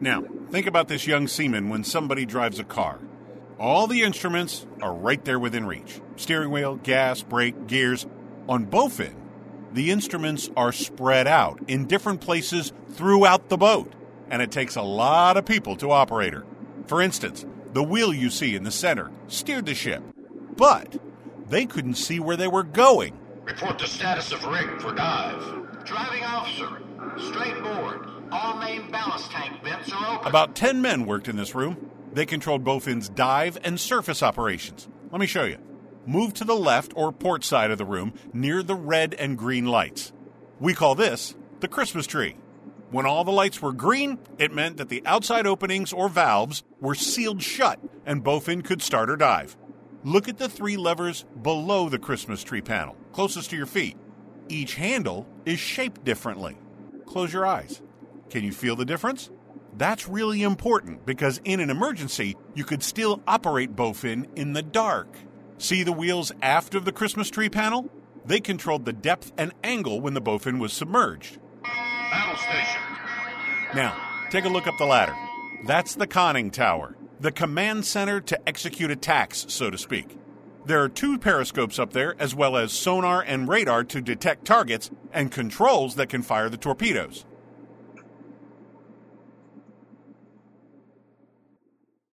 Now, think about this young seaman when somebody drives a car. All the instruments are right there within reach. Steering wheel, gas, brake, gears. On Bowfin, the instruments are spread out in different places throughout the boat, and it takes a lot of people to operate her. For instance, the wheel you see in the center steered the ship, but they couldn't see where they were going. Report the status of rig for dive. Driving officer, straight board. All main ballast tank vents are open. About 10 men worked in this room. They controlled Bowfin's dive and surface operations. Let me show you. Move to the left or port side of the room near the red and green lights. We call this the Christmas tree. When all the lights were green, it meant that the outside openings or valves were sealed shut and Bowfin could start her dive. Look at the 3 levers below the Christmas tree panel, closest to your feet. Each handle is shaped differently. Close your eyes. Can you feel the difference? That's really important because in an emergency, you could still operate Bowfin in the dark. See the wheels aft of the Christmas tree panel? They controlled the depth and angle when the Bowfin was submerged. Battle station. Now, take a look up the ladder. That's the conning tower, the command center to execute attacks, so to speak. There are 2 periscopes up there, as well as sonar and radar to detect targets and controls that can fire the torpedoes.